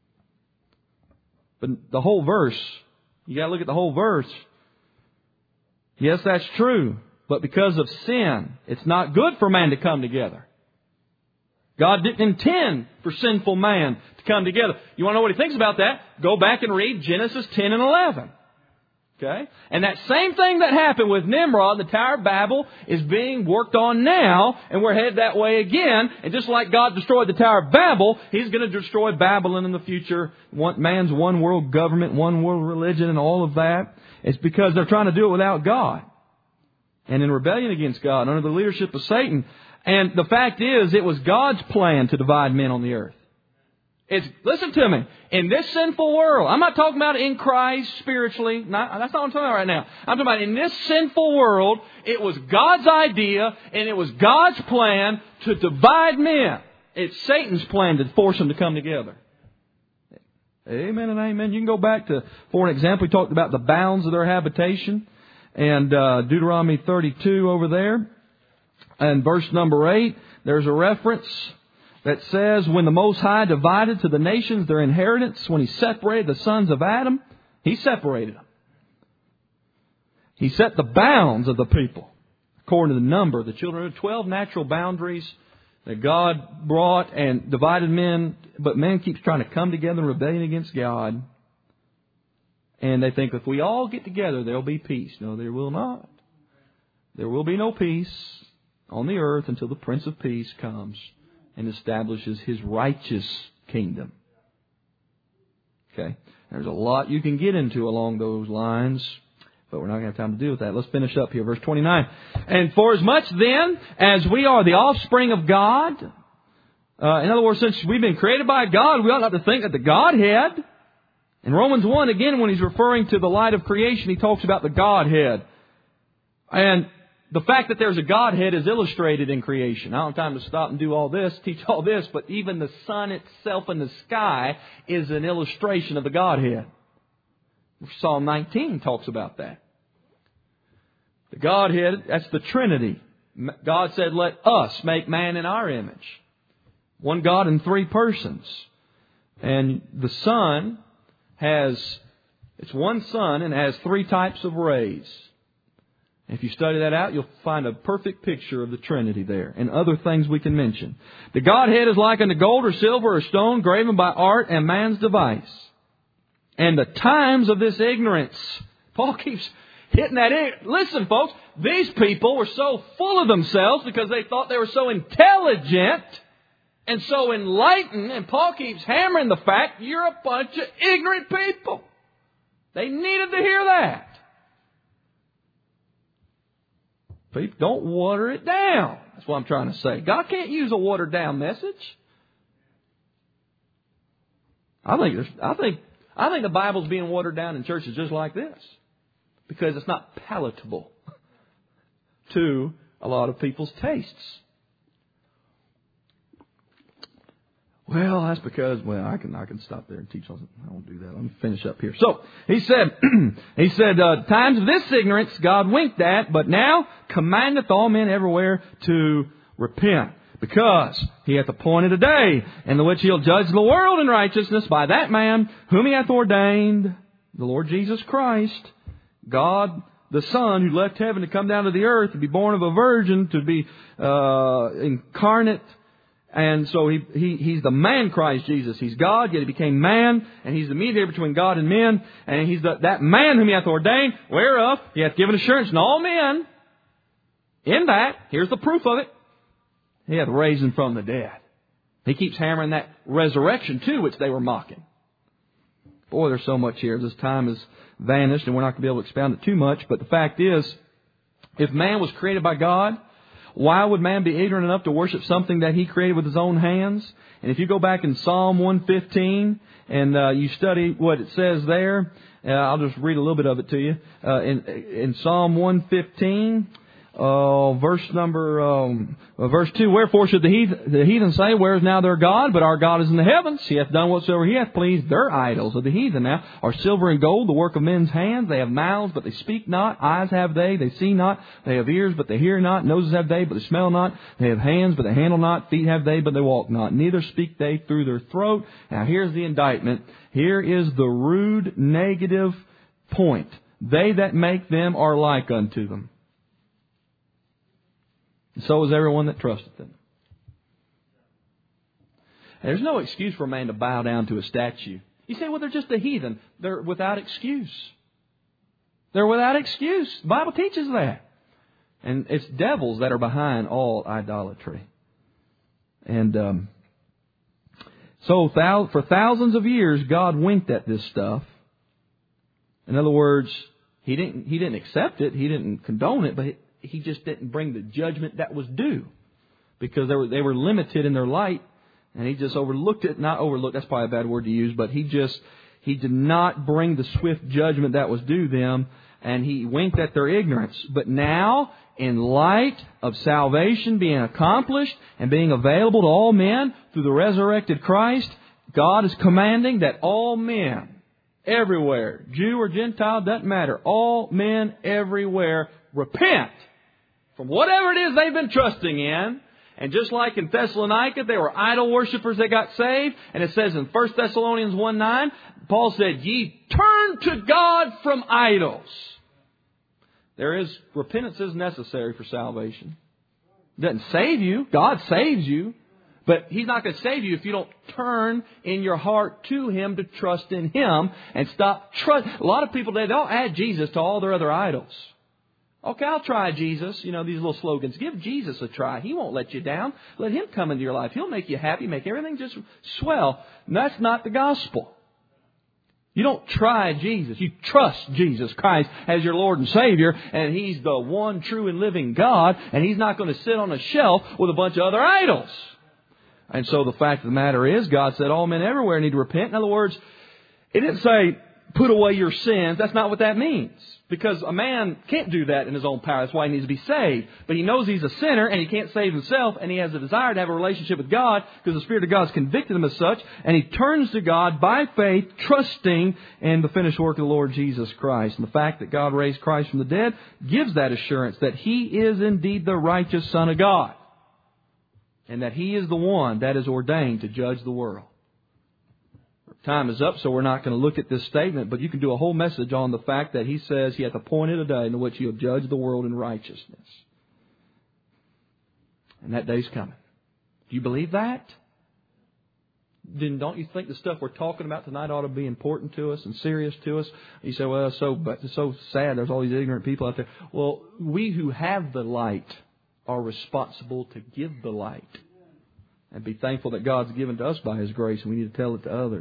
But the whole verse, you got to look at the whole verse. Yes, that's true. But because of sin, it's not good for man to come together. God didn't intend for sinful man to come together. You want to know what He thinks about that? Go back and read Genesis 10 and 11. Okay? And that same thing that happened with Nimrod, the Tower of Babel, is being worked on now, and we're headed that way again. And just like God destroyed the Tower of Babel, He's going to destroy Babylon in the future. Man's one world government, one world religion, and all of that. It's because they're trying to do it without God. And in rebellion against God, under the leadership of Satan. And the fact is, it was God's plan to divide men on the earth. Listen to me. In this sinful world, I'm not talking about in Christ spiritually. That's not what I'm talking about right now. I'm talking about in this sinful world, it was God's idea and it was God's plan to divide men. It's Satan's plan to force them to come together. Amen and amen. You can go back to, for an example, we talked about the bounds of their habitation. And Deuteronomy 32 over there. And verse number 8, there's a reference that says, when the Most High divided to the nations their inheritance, when He separated the sons of Adam, He separated them. He set the bounds of the people according to the number of the children. There are 12 natural boundaries that God brought and divided men, but man keeps trying to come together in rebellion against God. And they think if we all get together, there'll be peace. No, there will not. There will be no peace on the earth until the Prince of Peace comes and establishes His righteous kingdom. Okay? There's a lot you can get into along those lines, but we're not going to have time to deal with that. Let's finish up here. Verse 29. And for as much then as we are the offspring of God, in other words, since we've been created by God, we ought not to think that the Godhead. In Romans 1, again, when he's referring to the light of creation, he talks about the Godhead. And the fact that there's a Godhead is illustrated in creation. I don't have time to stop and do all this, teach all this, but even the sun itself in the sky is an illustration of the Godhead. Psalm 19 talks about that. The Godhead, that's the Trinity. God said, let us make man in our image. One God in three persons. And the sun it's one sun and has three types of rays. If you study that out, you'll find a perfect picture of the Trinity there and other things we can mention. The Godhead is like unto gold or silver or stone graven by art and man's device. And the times of this ignorance. Paul keeps hitting that in. Listen, folks, these people were so full of themselves because they thought they were so intelligent and so enlightened. And Paul keeps hammering the fact you're a bunch of ignorant people. They needed to hear that. People, don't water it down. That's what I'm trying to say. God can't use a watered down message. I think the Bible's being watered down in churches just like this because it's not palatable to a lot of people's tastes. Well, that's because, I can stop there and teach on it. I won't do that. Let me finish up here. So, he said, times of this ignorance God winked at, but now commandeth all men everywhere to repent. Because He hath appointed a day in the which He'll judge the world in righteousness by that man whom He hath ordained, the Lord Jesus Christ, God the Son, who left heaven to come down to the earth, to be born of a virgin, to be incarnate And so he's the man Christ Jesus. He's God, yet He became man, and He's the mediator between God and men. And He's that man whom He hath ordained, whereof He hath given assurance in all men. In that, here's the proof of it, He hath raised Him from the dead. He keeps hammering that resurrection too, which they were mocking. Boy, there's so much here. This time has vanished, and we're not going to be able to expound it too much. But the fact is, if man was created by God, why would man be ignorant enough to worship something that He created with His own hands? And if you go back in Psalm 115 and you study what it says there, I'll just read a little bit of it to you. In Psalm 115, verse 2, wherefore should the heathen say, where is now their God? But our God is in the heavens. He hath done whatsoever He hath pleased. Their idols of the heathen now are silver and gold, the work of men's hands. They have mouths, but they speak not. Eyes have they see not. They have ears, but they hear not. Noses have they, but they smell not. They have hands, but they handle not. Feet have they, but they walk not. Neither speak they through their throat. Now here's the indictment. Here is the rude negative point. They that make them are like unto them. So is everyone that trusteth them. There's no excuse for a man to bow down to a statue. You say, well, they're just a heathen. They're without excuse. They're without excuse. The Bible teaches that. And it's devils that are behind all idolatry. And so for thousands of years, God winked at this stuff. In other words, He didn't accept it. He didn't condone it, but He just didn't bring the judgment that was due, because they were limited in their light, and He just overlooked it. Not overlooked, that's probably a bad word to use, but He did not bring the swift judgment that was due them, and He winked at their ignorance. But now, in light of salvation being accomplished and being available to all men through the resurrected Christ, God is commanding that all men, everywhere, Jew or Gentile, doesn't matter, all men everywhere repent from whatever it is they've been trusting in. And just like in Thessalonica, they were idol worshippers that got saved. And it says in 1 Thessalonians 1:9, Paul said, ye turn to God from idols. Repentance is necessary for salvation. It doesn't save you. God saves you. But He's not going to save you if you don't turn in your heart to Him to trust in Him and stop trust. A lot of people today, they'll add Jesus to all their other idols. Okay, I'll try Jesus. You know, these little slogans. Give Jesus a try. He won't let you down. Let Him come into your life. He'll make you happy, make everything just swell. And that's not the gospel. You don't try Jesus. You trust Jesus Christ as your Lord and Savior, and He's the one true and living God, and He's not going to sit on a shelf with a bunch of other idols. And so the fact of the matter is, God said all men everywhere need to repent. In other words, it didn't say put away your sins. That's not what that means. Because a man can't do that in his own power. That's why he needs to be saved. But he knows he's a sinner and he can't save himself. And he has a desire to have a relationship with God because the Spirit of God has convicted him as such. And he turns to God by faith, trusting in the finished work of the Lord Jesus Christ. And the fact that God raised Christ from the dead gives that assurance that He is indeed the righteous Son of God. And that He is the one that is ordained to judge the world. Time is up, so we're not going to look at this statement, but you can do a whole message on the fact that He says He hath appointed a day in which He'll judge the world in righteousness. And that day's coming. Do you believe that? Then don't you think the stuff we're talking about tonight ought to be important to us and serious to us? You say, well, it's so sad. There's all these ignorant people out there. Well, we who have the light are responsible to give the light. And be thankful that God's given to us by His grace, and we need to tell it to others.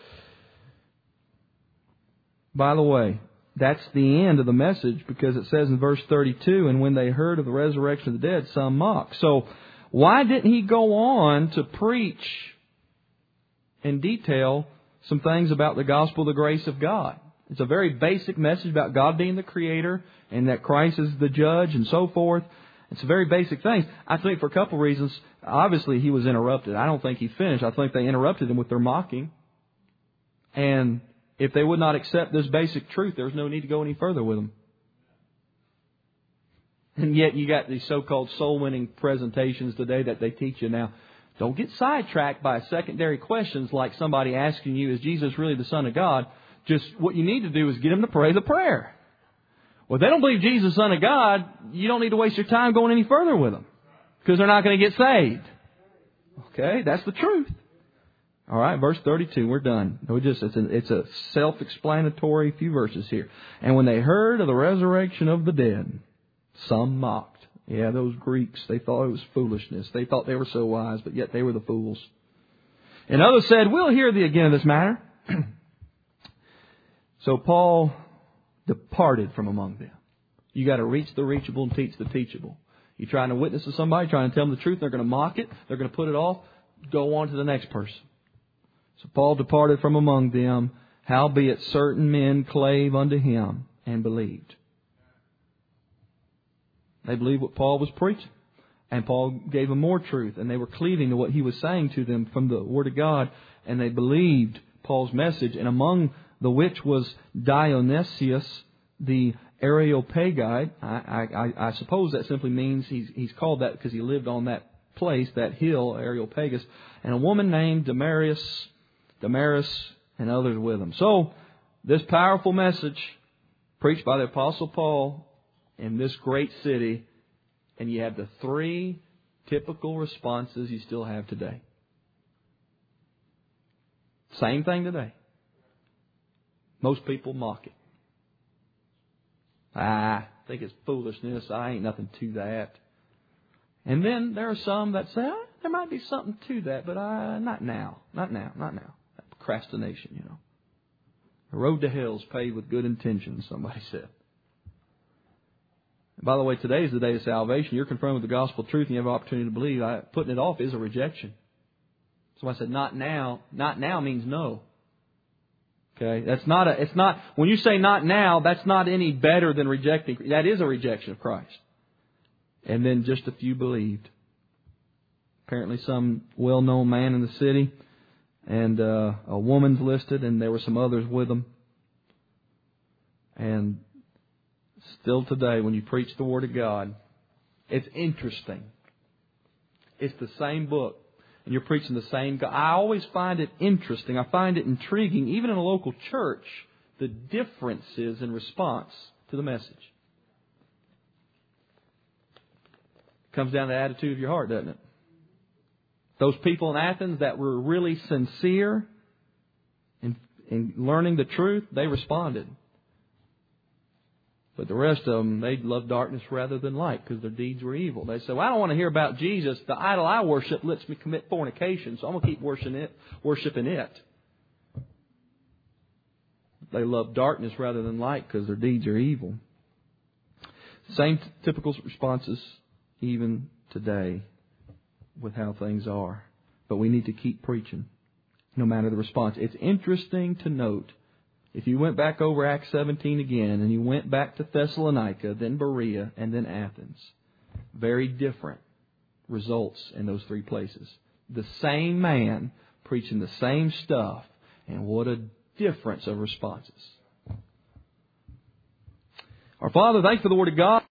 By the way, that's the end of the message, because it says in verse 32, and when they heard of the resurrection of the dead, some mocked. So why didn't He go on to preach in detail some things about the gospel of the grace of God? It's a very basic message about God being the Creator and that Christ is the judge and so forth. It's very basic things. I think for a couple of reasons. Obviously, he was interrupted. I don't think he finished. I think they interrupted him with their mocking. And if they would not accept this basic truth, there's no need to go any further with them. And yet you got these so-called soul-winning presentations today that they teach you now. Don't get sidetracked by secondary questions like somebody asking you, is Jesus really the Son of God? Just what you need to do is get them to pray the prayer. Well, if they don't believe Jesus is the Son of God, you don't need to waste your time going any further with them, because they're not going to get saved. Okay, that's the truth. All right, verse 32, we're done. It's a self-explanatory few verses here. And when they heard of the resurrection of the dead, some mocked. Yeah, those Greeks, they thought it was foolishness. They thought they were so wise, but yet they were the fools. And others said, we'll hear thee again of this matter. So Paul departed from among them. You got to reach the reachable and teach the teachable. You're trying to witness to somebody, trying to tell them the truth, they're going to mock it, they're going to put it off, go on to the next person. So Paul departed from among them, howbeit certain men clave unto him and believed. They believed what Paul was preaching. And Paul gave them more truth, and they were cleaving to what he was saying to them from the Word of God, and they believed Paul's message. And among the which was Dionysius the Areopagite. I suppose that simply means he's called that because he lived on that place, that hill, Areopagus, and a woman named Damaris, and others with him. So, this powerful message preached by the Apostle Paul in this great city, and you have the three typical responses you still have today. Same thing today. Most people mock it. I think it's foolishness. I ain't nothing to that. And then there are some that say, there might be something to that, but not now. Not now. That procrastination, you know. The road to hell is paved with good intentions, somebody said. And by the way, today is the day of salvation. You're confronted with the gospel truth and you have an opportunity to believe. Putting it off is a rejection. So I said, not now. Not now means no. Okay, it's not, when you say not now, that's not any better than rejecting. That is a rejection of Christ. And then just a few believed. Apparently some well-known man in the city, and a woman's listed, and there were some others with them. And still today, when you preach the Word of God, it's interesting. It's the same book. And you're preaching the same God. I always find it interesting. I find it intriguing, even in a local church, the differences in response to the message. It comes down to the attitude of your heart, doesn't it? Those people in Athens that were really sincere in learning the truth, they responded. But the rest of them, they loved darkness rather than light because their deeds were evil. They said, well, I don't want to hear about Jesus. The idol I worship lets me commit fornication, so I'm going to keep worshiping it. They love darkness rather than light because their deeds are evil. Same typical responses even today with how things are. But we need to keep preaching no matter the response. It's interesting to note, if you went back over Acts 17 again, and you went back to Thessalonica, then Berea, and then Athens, very different results in those three places. The same man preaching the same stuff, and what a difference of responses. Our Father, thanks for the Word of God.